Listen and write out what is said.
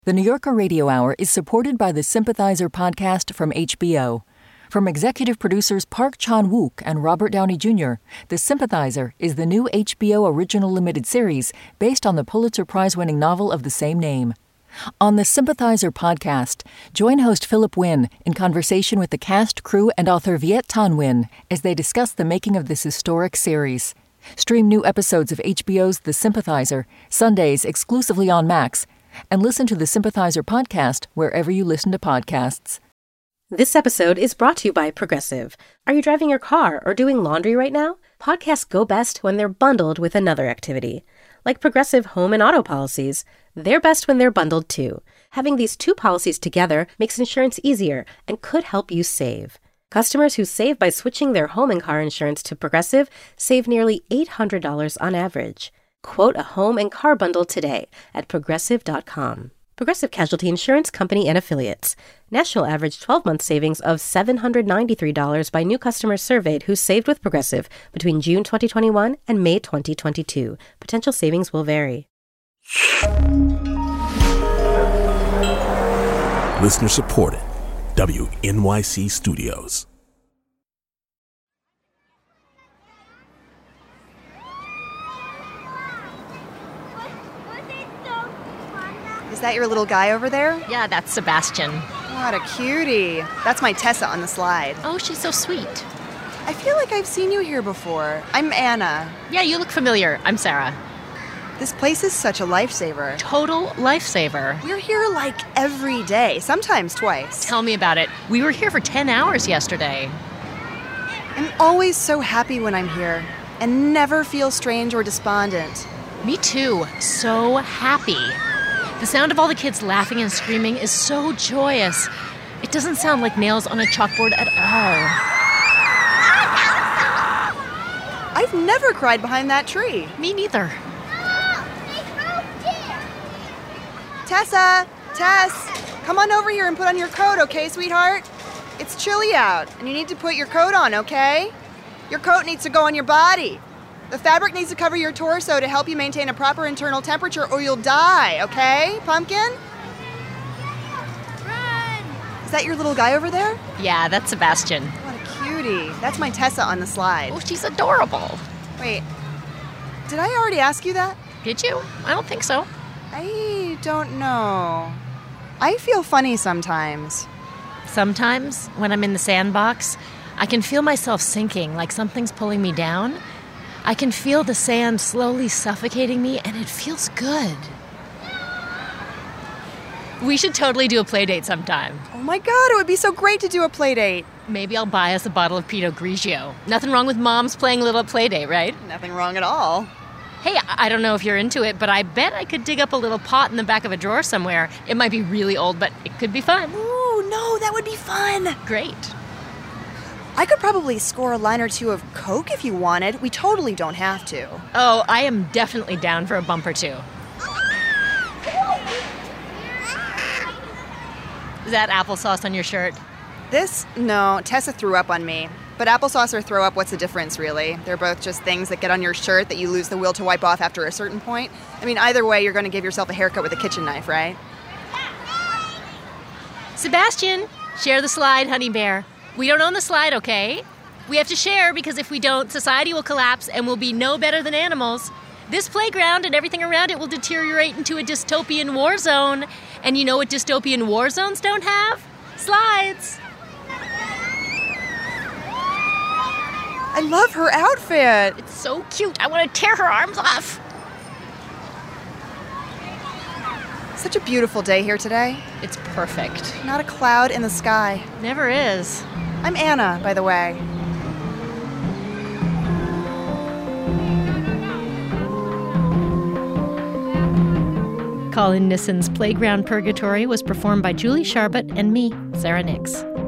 The New Yorker Radio Hour is supported by the Sympathizer podcast from HBO. From executive producers Park Chan-wook and Robert Downey Jr., The Sympathizer is the new HBO original limited series based on the Pulitzer Prize-winning novel of the same name. On the Sympathizer podcast, join host Philip Wynn in conversation with the cast, crew, and author Viet Thanh Nguyen as they discuss the making of this historic series. Stream new episodes of HBO's The Sympathizer, Sundays exclusively on Max, and listen to the Sympathizer podcast wherever you listen to podcasts. This episode is brought to you by Progressive. Are you driving your car or doing laundry right now? Podcasts go best when they're bundled with another activity. Like Progressive home and auto policies, they're best when they're bundled too. Having these two policies together makes insurance easier and could help you save. Customers who save by switching their home and car insurance to Progressive save nearly $800 on average. Quote a home and car bundle today at Progressive.com. Progressive Casualty Insurance Company and Affiliates. National average 12-month savings of $793 by new customers surveyed who saved with Progressive between June 2021 and May 2022. Potential savings will vary. Listener supported. WNYC Studios. Is that your little guy over there? Yeah, that's Sebastian. What a cutie. That's my Tessa on the slide. Oh, she's so sweet. I feel like I've seen you here before. I'm Anna. Yeah, you look familiar. I'm Sarah. This place is such a lifesaver. Total lifesaver. We're here like every day, sometimes twice. Tell me about it. We were here for 10 hours yesterday. I'm always so happy when I'm here and never feel strange or despondent. Me too. So happy. The sound of all the kids laughing and screaming is so joyous. It doesn't sound like nails on a chalkboard at all. I've never cried behind that tree. Me neither. Tessa! Tess! Come on over here and put on your coat, okay, sweetheart? It's chilly out, and you need to put your coat on, okay? Your coat needs to go on your body. The fabric needs to cover your torso to help you maintain a proper internal temperature or you'll die, okay, Pumpkin? Run! Is that your little guy over there? Yeah, that's Sebastian. What a cutie. That's my Tessa on the slide. Oh, she's adorable. Wait, did I already ask you that? Did you? I don't think so. I don't know. I feel funny sometimes. Sometimes, when I'm in the sandbox, I can feel myself sinking, like something's pulling me down. I can feel the sand slowly suffocating me, and it feels good. We should totally do a play date sometime. Oh my God, it would be so great to do a play date. Maybe I'll buy us a bottle of Pinot Grigio. Nothing wrong with moms playing a little play date, right? Nothing wrong at all. Hey, I don't know if you're into it, but I bet I could dig up a little pot in the back of a drawer somewhere. It might be really old, but it could be fun. Ooh, no, that would be fun. Great. I could probably score a line or two of Coke if you wanted. We totally don't have to. Oh, I am definitely down for a bump or two. Is that applesauce on your shirt? This? No, Tessa threw up on me. But applesauce or throw up, what's the difference, really? They're both just things that get on your shirt that you lose the will to wipe off after a certain point. I mean, either way, you're going to give yourself a haircut with a kitchen knife, right? Sebastian, share the slide, honey bear. We don't own the slide, okay? We have to share because if we don't, society will collapse and we'll be no better than animals. This playground and everything around it will deteriorate into a dystopian war zone. And you know what dystopian war zones don't have? Slides. I love her outfit. It's so cute. I want to tear her arms off. Such a beautiful day here today. It's perfect. Not a cloud in the sky. Never is. I'm Anna, by the way. Colin Nissen's Playground Purgatory was performed by Julie Sharbut and me, Sarah Nix.